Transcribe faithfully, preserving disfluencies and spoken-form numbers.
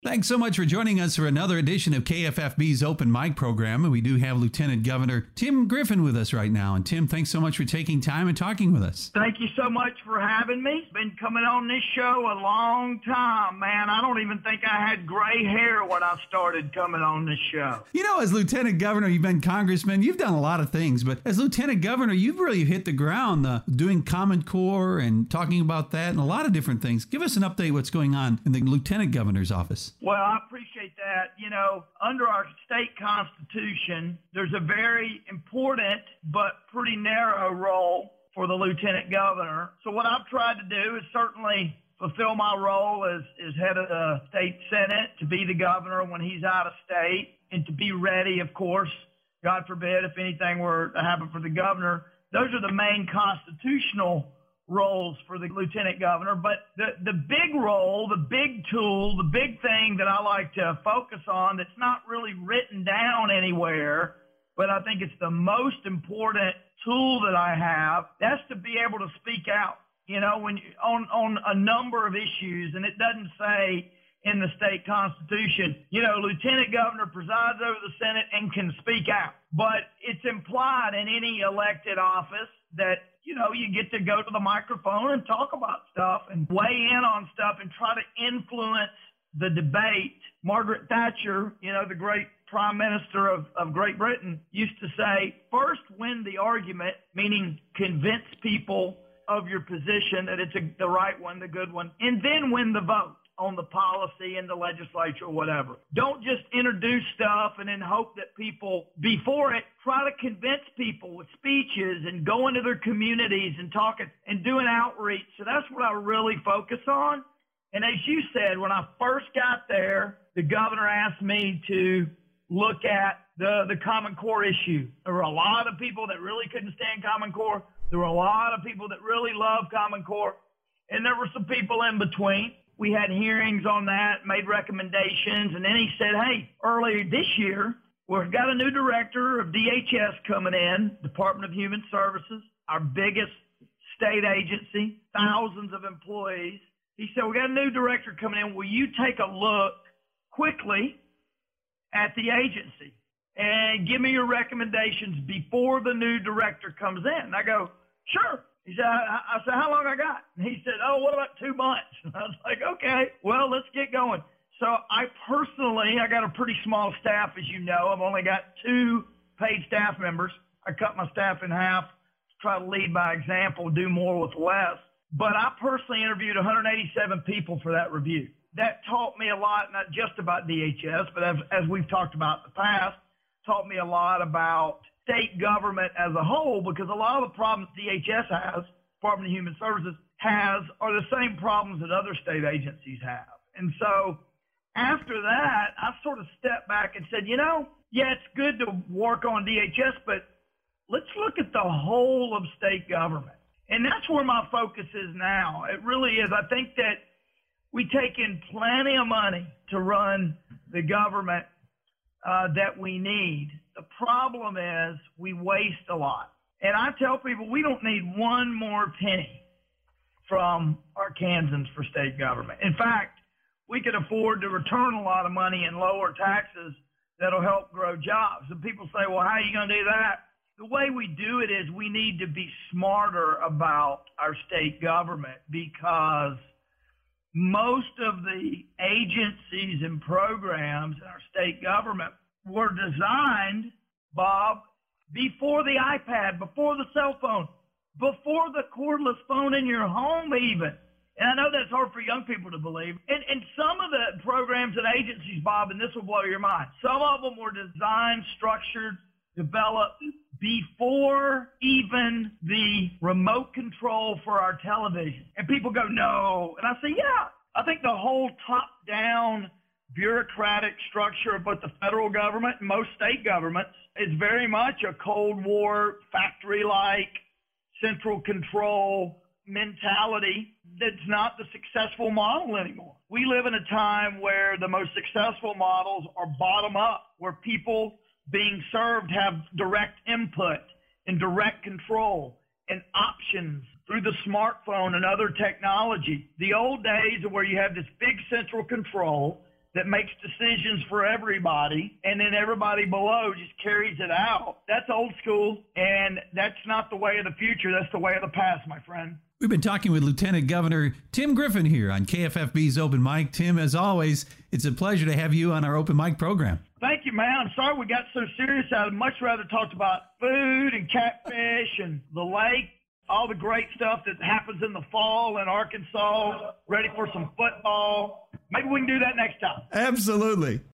Thanks so much for joining us for another edition of K F F B's Open Mic program. And we do have Lieutenant Governor Tim Griffin with us right now. And Tim, thanks so much for taking time and talking with us. Thank you so much for having me. Been coming on this show a long time, man. I don't even think I had gray hair when I started coming on this show. You know, as Lieutenant Governor, you've been Congressman, you've done a lot of things. But as Lieutenant Governor, you've really hit the ground uh, doing Common Core and talking about that and a lot of different things. Give us an update what's going on in the Lieutenant Governor's office. Well, I appreciate that. You know, under our state constitution, there's a very important but pretty narrow role for the lieutenant governor. So what I've tried to do is certainly fulfill my role as, as head of the state senate, to be the governor when he's out of state, and to be ready, of course, God forbid, if anything were to happen for the governor. Those are the main constitutional roles for the lieutenant governor. But the, the big role, the big tool, the big thing that I like to focus on that's not really written down anywhere, but I think it's the most important tool that I have, that's to be able to speak out, you know, when you, on, on a number of issues. And it doesn't say in the state constitution, you know, lieutenant governor presides over the Senate and can speak out. But it's implied in any elected office that, you know, you get to go to the microphone and talk about stuff and weigh in on stuff and try to influence the debate. Margaret Thatcher, you know, the great Prime Minister of, of Great Britain, used to say, first win the argument, meaning convince people of your position that it's a, the right one, the good one, and then win the vote on the policy in the legislature or whatever. Don't just introduce stuff and then hope that people be for it. Try to convince people with speeches and go into their communities and talking and doing outreach. So that's what I really focus on. And as you said, when I first got there, the governor asked me to look at the, the Common Core issue. There were a lot of people that really couldn't stand Common Core. There were a lot of people that really loved Common Core. And there were some people in between. We had hearings on that, made recommendations, and then he said, hey, earlier this year, we've got a new director of D H S coming in, Department of Human Services, our biggest state agency, thousands of employees. He said, we got a new director coming in. Will you take a look quickly at the agency and give me your recommendations before the new director comes in? And I go, sure. He said, I, I said, how long I got? And he said, oh, what about two months? And I was like, okay, well, let's get going. So I personally, I got a pretty small staff, as you know. I've only got two paid staff members. I cut my staff in half to try to lead by example, do more with less. But I personally interviewed one hundred eighty-seven people for that review. That taught me a lot, not just about D H S, but as, as we've talked about in the past, taught me a lot about state government as a whole, because a lot of the problems D H S has, Department of Human Services has, are the same problems that other state agencies have. And so after that, I sort of stepped back and said, you know, yeah, it's good to work on D H S, but let's look at the whole of state government. And that's where my focus is now. It really is. I think that we take in plenty of money to run the government uh, that we need. The problem is we waste a lot. And I tell people we don't need one more penny from Arkansans for state government. In fact, we could afford to return a lot of money and lower taxes that'll help grow jobs. And people say, well, how are you going to do that? The way we do it is we need to be smarter about our state government, because most of the agencies and programs in our state government were designed, Bob, before the iPad, before the cell phone, before the cordless phone in your home even. And I know that's hard for young people to believe. And, and some of the programs and agencies, Bob, and this will blow your mind, some of them were designed, structured, developed before even the remote control for our television. And people go, no. And I say, yeah. I think the whole top-down bureaucratic structure of both the federal government and most state governments is very much a Cold War, factory-like, central control mentality that's not the successful model anymore. We live in a time where the most successful models are bottom-up, where people being served have direct input and direct control and options through the smartphone and other technology. The old days are where you have this big central control that makes decisions for everybody, and then everybody below just carries it out. That's old school, and that's not the way of the future. That's the way of the past, my friend. We've been talking with Lieutenant Governor Tim Griffin here on K F F B's Open Mic. Tim, as always, it's a pleasure to have you on our Open Mic program. Thank you, man. I'm sorry we got so serious. I'd much rather talk about food and catfish and the lake, all the great stuff that happens in the fall in Arkansas, ready for some football. Maybe we can do that next time. Absolutely.